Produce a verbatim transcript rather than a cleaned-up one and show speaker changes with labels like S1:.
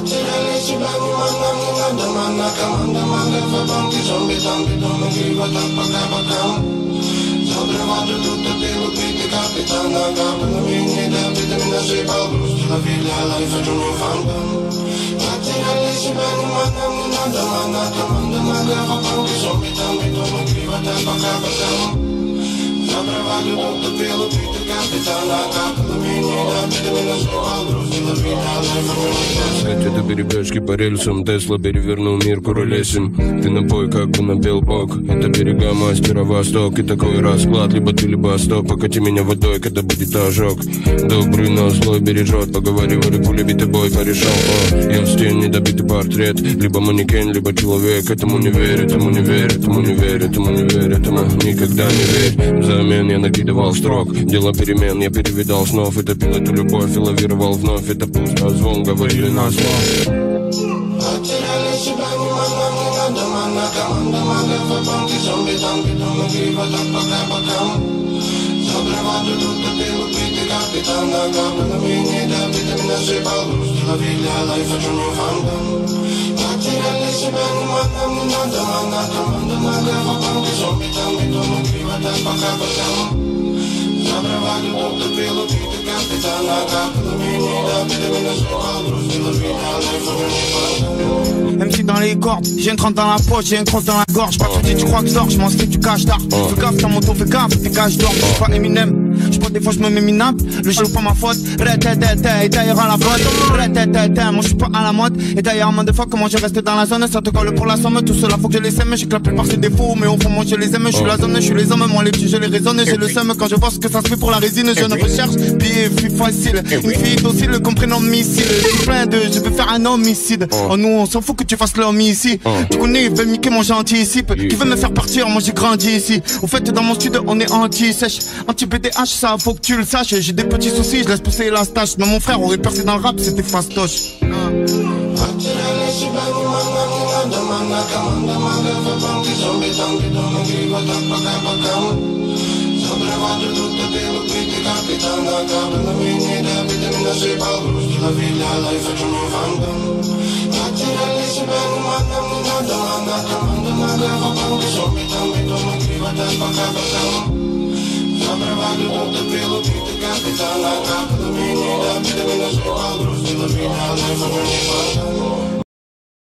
S1: Потеряли себя, ни нам не надо, манна, команда, мага, фабанки, зомби, танки, дома, грива, так пока бокам. Завтра воду тут топил, убитый капитан, агапы, но меня да, витамина засыпал, грустила, виля, лайфа, джуни, фантом. Потеряли себя, ни нам не надо, манна, команда, мага, фабанки, зомби, танки, дома, грива, так пока бокам. Завтра воду тут топил, убитый капитан, агапы, но меня да, витамина засыпал, грустила, виля, лайфа, джуни, фантом.
S2: Это перебежки по рельсам, Тесла перевернул мир, куролесим. Ты напой, как бы напел Бог. Это берега мастера Восток. И такой расклад, либо ты, либо стоп. Покати меня водой, когда будет ожог. Добрый, но злой бережет. Поговаривали, пуля битый бой порешал. О, я в стен, недобитый портрет. Либо манекен, либо человек. Этому не верь, этому не верь, этому не верь, этому не верь, этому никогда не верь. Взамен я накидывал строк. Дело перемен, я перевидал снов. И топил эту любовь, и лавировал вновь. Это пусто, звон, говорили на зло.
S1: Потеряли себя, ни нам не надо, манна, команда, мага, фабанки, зомби, танки, дома, грива, так пока бокам. Завтра воду тут топил, убитый капитан, агапы, но меня да, витамина засыпал, грустила, виля, лайфа, джуни, фантом. Потеряли себя, ни нам не надо, манна, команда, мага, фабанки, зомби, танки, дома, грива, так пока бокам. Завтра воду тут топил, убитый капитан, агапы, но меня да, витамина засыпал, грустила, виля, лайфа, джуни, фантом.
S3: M C dans les cordes, j'ai une trente dans la poche, j'ai une crosse dans la gorge. Pas tout dit, tu crois que je dors, je m'en slip du cash d'art. Fais gaffe, t'as mon tour, fais gaffe, t'es cash d'or. Je suis pas Eminem, je des fois je me mets minable. Le jeu pas ma faute, et d'ailleurs à la botte. Moi je suis pas à la mode, et d'ailleurs moins de fois comment je reste dans la zone. Ça te colle pour la somme, tout cela faut que je les aime. Je sais que la plupart c'est des faux, mais au fond moi je les aime. Je suis la zone, je suis les hommes, moi les petits je les raisonne. J'ai le seum quand je vois ce que ça se fait pour la résine. Je ne recherche, billet, fille facile. Une fille docile, comprenant missile. Je suis plein de, je veux faire un homicide. Oh nous on s'en fout que tu fasses l'homme ici. Tu connais, il veut niquer mon gentil ici. Qui veut me faire partir, moi j'ai grandi ici. Au fait dans mon studio on est anti-sèche. Anti-B D H, ça faut que tu le saches. J'ai des petits soucis, je laisse pousser la stache. Mais mon frère aurait percé dans le rap, c'était fastoche.
S1: Запровадил тут топил, убитый капитан, агапы, но меня да, витамина засыпал, грустила, виля, лайфа, джуни, фантом.